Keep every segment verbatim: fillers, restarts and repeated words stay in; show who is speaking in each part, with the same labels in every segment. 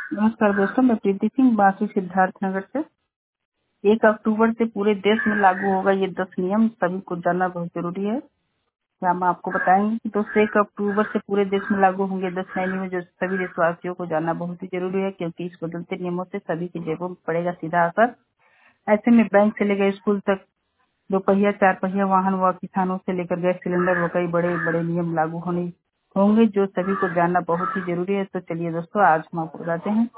Speaker 1: नमस्कार दोस्तों, मैं प्रीति सिंह बासु सिद्धार्थ नगर से। एक अक्टूबर से पूरे देश में लागू होगा ये दस नियम, सभी को जानना बहुत जरूरी है। क्या हम आपको बताएंगे कि दोस्तों एक अक्टूबर से पूरे देश में लागू होंगे दस नए नियम, जो सभी देशवासियों को जानना बहुत ही जरूरी है, क्योंकि इस बदलते नियमों से सभी की जेबों में पड़ेगा सीधा असर। ऐसे में बैंक से लेकर स्कूल तक, दो पहिया चार पहिया वाहन व किसानों से लेकर गैस सिलेंडर व कई बड़े बड़े नियम लागू होने होंगे, जो सभी को जानना बहुत ही जरूरी है। तो चलिए दोस्तों, आज हम आपको बताते हैं।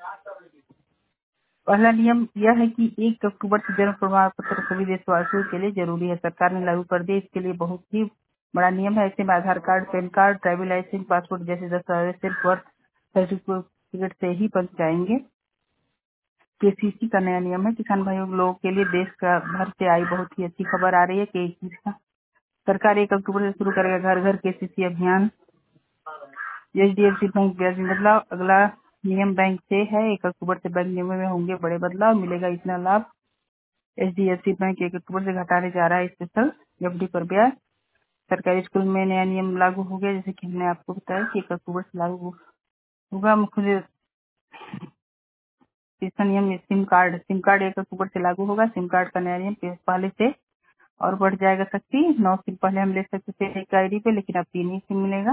Speaker 1: पहला नियम यह है कि एक अक्टूबर से जन्म प्रमाण पत्र सभी देशवासियों के लिए जरूरी है। सरकार ने लागू कर दिया, इसके लिए बहुत ही बड़ा नियम है। ऐसे में Aadhaar card, PAN card, driving licence, passport जैसे दस्तावेज सिर्फ बर्थ सर्टिफिकेट से ही बन जाएंगे। केसीसी का नया नियम है। किसान भाइयों लोगों के लिए देश का भर से आई बहुत ही अच्छी खबर आ रही है कि किसान- सरकार एक अक्टूबर से शुरू करेगा घर घर केसीसी अभियान। H D F C bank ब्याज में बदलाव। अगला नियम बैंक से है। एक अक्टूबर से बैंक नियमों में होंगे बड़े बदलाव, मिलेगा इतना लाभ। H D F C bank एक अक्टूबर से घटाने जा रहा है स्पेशल एफ डी पर ब्याज। सरकारी स्कूल में नया नियम लागू हो गया, जैसे कि हमने आपको बताया कि एक अक्टूबर से लागू होगा। मुख्य तीसरा नियम सिम कार्ड सिम कार्ड एक अक्टूबर से लागू होगा। सिम कार्ड का नया नियम पहले से और बढ़ जाएगा सख्ती। नौ सिम पहले हम ले सकते थे एक आईडी पे, लेकिन अब तीन ही सिम मिलेगा।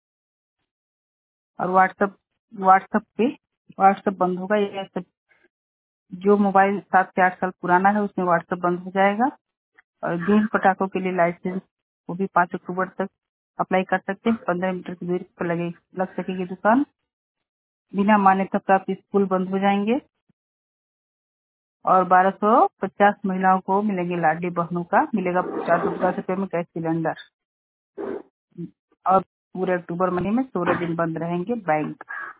Speaker 1: और व्हाट्सएप व्हाट्सएप पे व्हाट्सएप बंद होगा। ये सब जो मोबाइल सात से आठ साल पुराना है उसमें व्हाट्सएप बंद हो जाएगा। और गेंद पटाखों के लिए लाइसेंस वो भी पाँच अक्टूबर तक अप्लाई कर सकते हैं। पंद्रह मीटर की दूरी पर लगे लग सकेगी दुकान। बिना मान्यता प्राप्त स्कूल बंद हो जाएंगे। और बारह सौ पचास महिलाओं को मिलेंगे, लाडली बहनों का मिलेगा चार सौ पचास रुपए में गैस सिलेंडर। और पूरे अक्टूबर महीने में सोलह दिन बंद रहेंगे बैंक।